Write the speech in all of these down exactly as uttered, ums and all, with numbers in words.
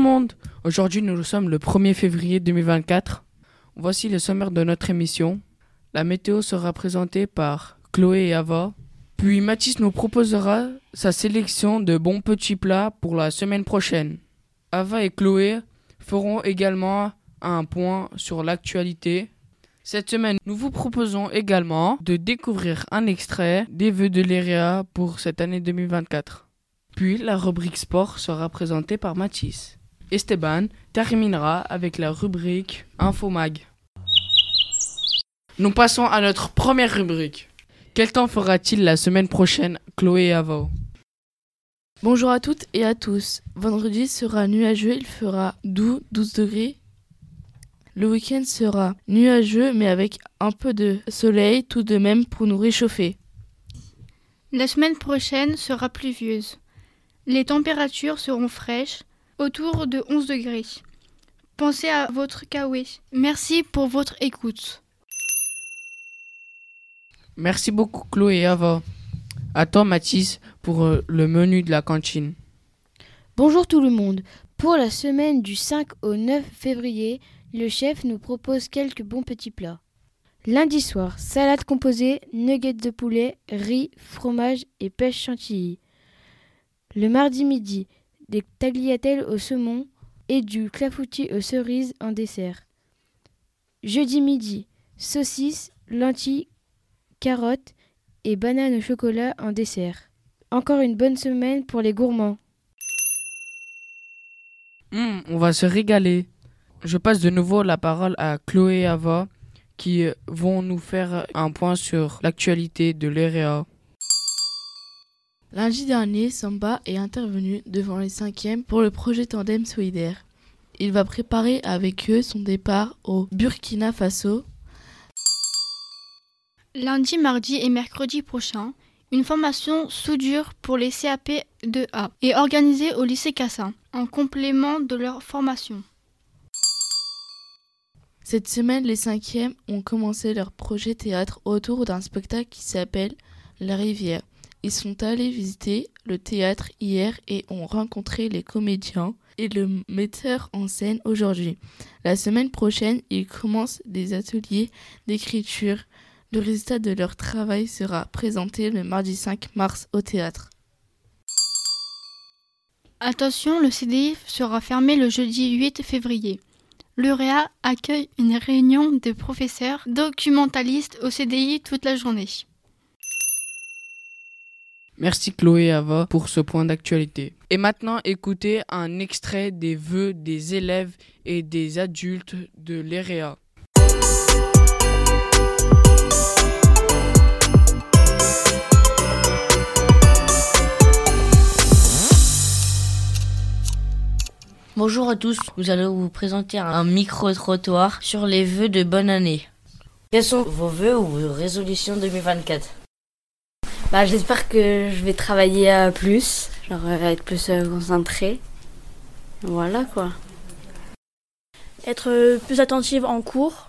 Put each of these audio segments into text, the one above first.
le monde. Aujourd'hui, nous sommes le premier février deux mille vingt-quatre. Voici le sommaire de notre émission. La météo sera présentée par Chloé et Ava. Puis Mathis nous proposera sa sélection de bons petits plats pour la semaine prochaine. Ava et Chloé feront également un point sur l'actualité. Cette semaine, nous vous proposons également de découvrir un extrait des vœux de l'E R E A pour cette année deux mille vingt-quatre. Puis la rubrique sport sera présentée par Mathis. Esteban terminera avec la rubrique Infomag. Nous passons à notre première rubrique. Quel temps fera-t-il la semaine prochaine, Chloé et Ava? Bonjour à toutes et à tous. Vendredi sera nuageux, il fera doux, douze degrés. Le week-end sera nuageux mais avec un peu de soleil tout de même pour nous réchauffer. La semaine prochaine sera pluvieuse. Les températures seront fraîches, autour de onze degrés. Pensez à votre kawaii. Merci pour votre écoute. Merci beaucoup Chloé et Ava. À toi Mathis pour euh, le menu de la cantine. Bonjour tout le monde. Pour la semaine du cinq au neuf février, le chef nous propose quelques bons petits plats. Lundi soir, salade composée, nuggets de poulet, riz, fromage et pêche chantilly. Le mardi midi, des tagliatelles au saumon et du clafoutis aux cerises en dessert. Jeudi midi, saucisses, lentilles, carottes et bananes au chocolat en dessert. Encore une bonne semaine pour les gourmands. Mmh, on va se régaler. Je passe de nouveau la parole à Chloé et Ava qui vont nous faire un point sur l'actualité de l'E R E A. Lundi dernier, Samba est intervenu devant les cinquièmes pour le projet Tandem Solidaire. Il va préparer avec eux son départ au Burkina Faso. Lundi, mardi et mercredi prochain, une formation soudure pour les C A P deux A est organisée au lycée Cassin, en complément de leur formation. Cette semaine, les cinquièmes ont commencé leur projet théâtre autour d'un spectacle qui s'appelle La Rivière. Ils sont allés visiter le théâtre hier et ont rencontré les comédiens et le metteur en scène aujourd'hui. La semaine prochaine, ils commencent des ateliers d'écriture. Le résultat de leur travail sera présenté le mardi cinq mars au théâtre. Attention, le C D I sera fermé le jeudi huit février. L'E R E A accueille une réunion de professeurs documentalistes au C D I toute la journée. Merci Chloé et Ava pour ce point d'actualité. Et maintenant, écoutez un extrait des vœux des élèves et des adultes de l'E R E A. Bonjour à tous, nous allons vous présenter un micro-trottoir sur les vœux de bonne année. Quels sont vos vœux ou vos résolutions deux mille vingt-quatre? Bah, j'espère que je vais travailler euh, plus, genre euh, être plus euh, concentrée. Voilà quoi. Être euh, plus attentive en cours.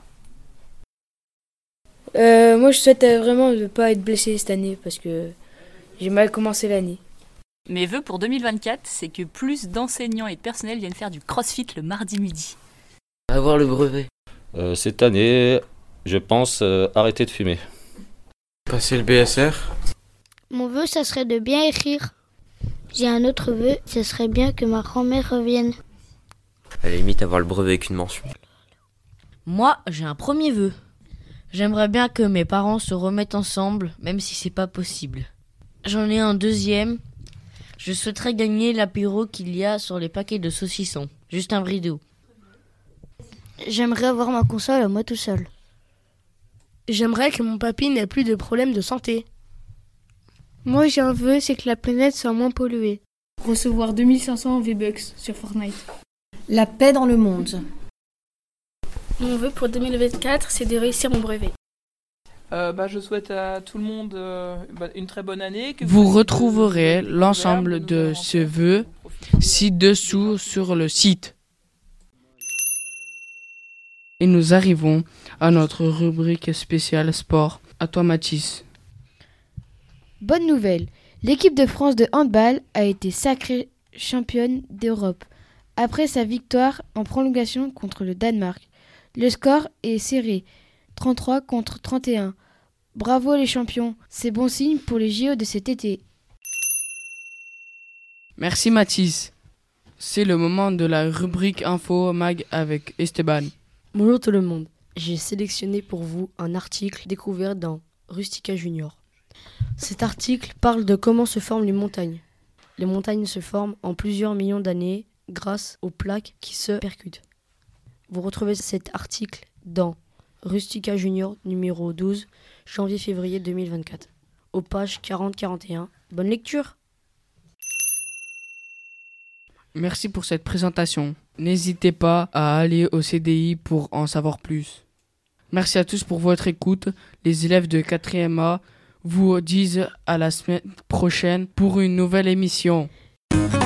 Euh, moi, je souhaite euh, vraiment ne pas être blessée cette année parce que j'ai mal commencé l'année. Mes vœux pour deux mille vingt-quatre, c'est que plus d'enseignants et de personnel viennent faire du crossfit le mardi midi. Avoir le brevet. Euh, cette année, je pense euh, arrêter de fumer. Passer le B S R. Mon vœu, ça serait de bien écrire. J'ai un autre vœu, ça serait bien que ma grand-mère revienne. À la limite, avoir le brevet avec une mention. Moi, j'ai un premier vœu. J'aimerais bien que mes parents se remettent ensemble, même si c'est pas possible. J'en ai un deuxième. Je souhaiterais gagner l'apéro qu'il y a sur les paquets de saucissons. Juste un bridou. J'aimerais avoir ma console à moi tout seul. J'aimerais que mon papy n'ait plus de problèmes de santé. Moi, j'ai un vœu, c'est que la planète soit moins polluée. Recevoir deux mille cinq cents V-Bucks sur Fortnite. La paix dans le monde. Mon vœu pour deux mille vingt-quatre, c'est de réussir mon brevet. Euh, bah, je souhaite à tout le monde euh, bah, une très bonne année. Que vous, vous retrouverez l'ensemble de ces vœux ci-dessous sur le site. Et nous arrivons à notre rubrique spéciale sport. À toi Mathis. Bonne nouvelle, l'équipe de France de handball a été sacrée championne d'Europe après sa victoire en prolongation contre le Danemark. Le score est serré, trente-trois contre trente et un. Bravo les champions, c'est bon signe pour les J O de cet été. Merci Mathis. C'est le moment de la rubrique Info Mag avec Esteban. Bonjour tout le monde. J'ai sélectionné pour vous un article découvert dans Rustica Junior. Cet article parle de comment se forment les montagnes. Les montagnes se forment en plusieurs millions d'années grâce aux plaques qui se percutent. Vous retrouvez cet article dans Rustica Junior numéro douze, janvier-février deux mille vingt-quatre, aux pages quarante à quarante et un. Bonne lecture! Merci pour cette présentation. N'hésitez pas à aller au C D I pour en savoir plus. Merci à tous pour votre écoute. Les élèves de quatrième A vous disent à la semaine prochaine pour une nouvelle émission.